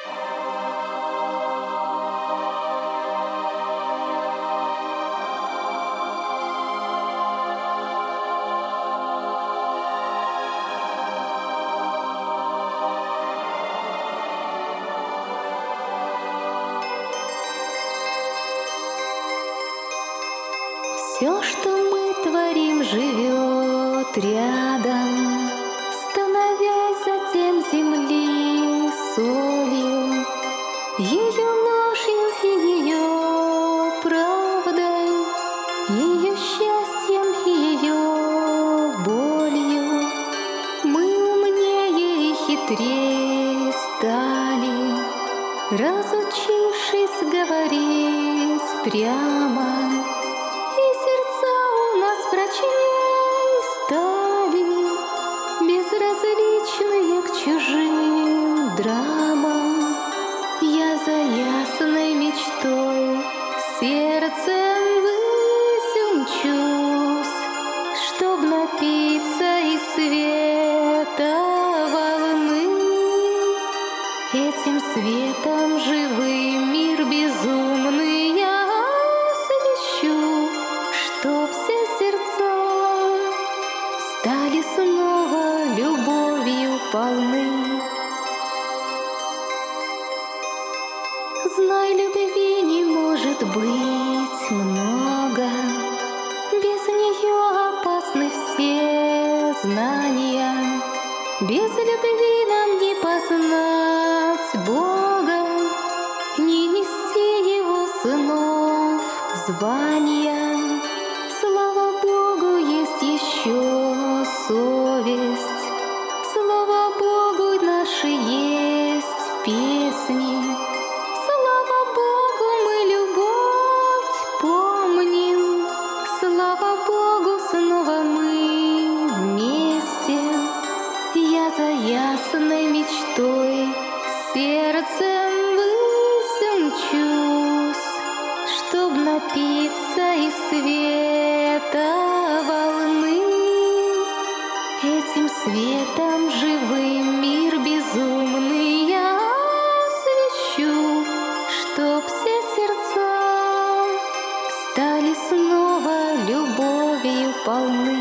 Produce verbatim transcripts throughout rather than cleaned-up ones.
Все, что мы творим, живет рядом, становясь затем земли солью, ее ложью и ее правдой, ее счастьем и ее болью. Мы умнее и хитрее стали, разучившись говорить прямо. Безразличные к чужим драмам, я за ясной мечтой сердцем ввысь умчусь, чтоб напиться из света волны. Этим светом живым мир безумный я освещу, чтоб все сердца стали снова любовью полны. Знай, любви не может быть много, без нее опасны все знания. Без любви нам не познать Бога, не нести Его сынов звания. Слава Богу, есть еще совесть, слава Богу, наши есть песни. Слава Богу, мы любовь помним, слава Богу, снова мы вместе. Я за ясной мечтой сердцем ввысь умчусь, чтоб напиться из света волны. Этим светом живым мир безумный я освещу, чтоб все сердца стали снова любовью полны.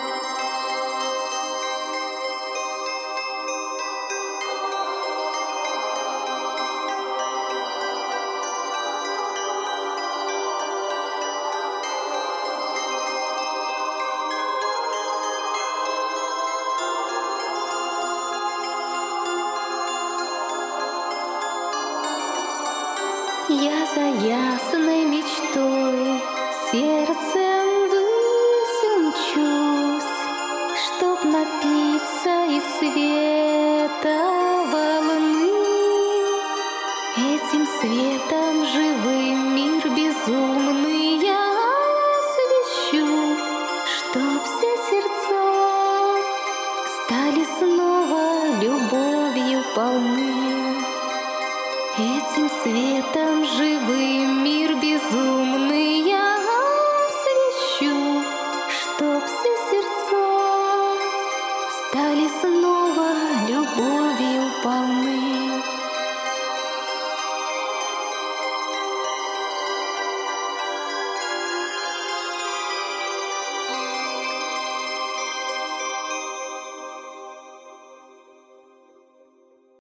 Я за ясной мечтой сердцем ввысь умчусь, чтоб напиться из света волны. Этим светом живым мир безумный я освещу, чтоб все сердца стали снова любовью полны. Этим светом живым мир безумный я освещу, чтоб все сердца стали снова любовью полны.